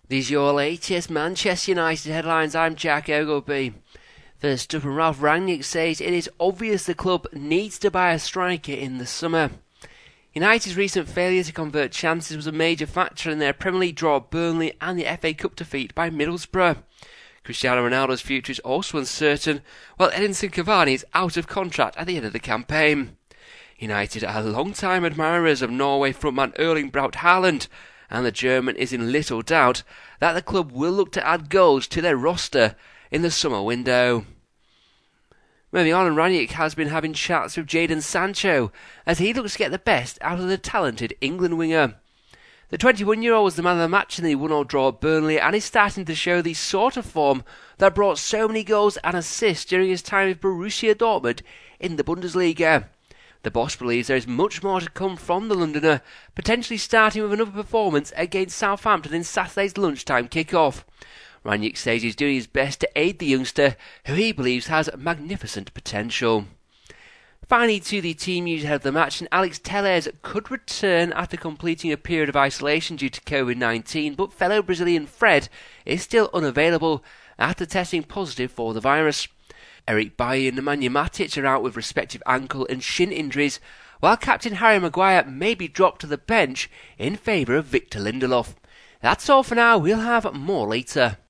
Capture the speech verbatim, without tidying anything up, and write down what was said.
These are your latest Manchester United headlines. I'm Jack Ogilvie. First up, Ralf Rangnick says it is obvious the club needs to buy a striker in the summer. United's recent failure to convert chances was a major factor in their Premier League draw at Burnley and the F A Cup defeat by Middlesbrough. Cristiano Ronaldo's future is also uncertain, while Edinson Cavani is out of contract at the end of the campaign. United are long-time admirers of Norway frontman Erling Braut Haaland, and the German is in little doubt that the club will look to add goals to their roster in the summer window. Moving on, Rangnick has been having chats with Jadon Sancho as he looks to get the best out of the talented England winger. The twenty-one-year-old was the man of the match in the one all draw at Burnley and is starting to show the sort of form that brought so many goals and assists during his time with Borussia Dortmund in the Bundesliga. The boss believes there is much more to come from the Londoner, potentially starting with another performance against Southampton in Saturday's lunchtime kick-off. Rangnick says he's doing his best to aid the youngster, who he believes has magnificent potential. Finally, to the team news ahead of the match, and Alex Telles could return after completing a period of isolation due to covid nineteen, but fellow Brazilian Fred is still unavailable after testing positive for the virus. Eric Bailly and Nemanja Matic are out with respective ankle and shin injuries, while captain Harry Maguire may be dropped to the bench in favour of Victor Lindelof. That's all for now, we'll have more later.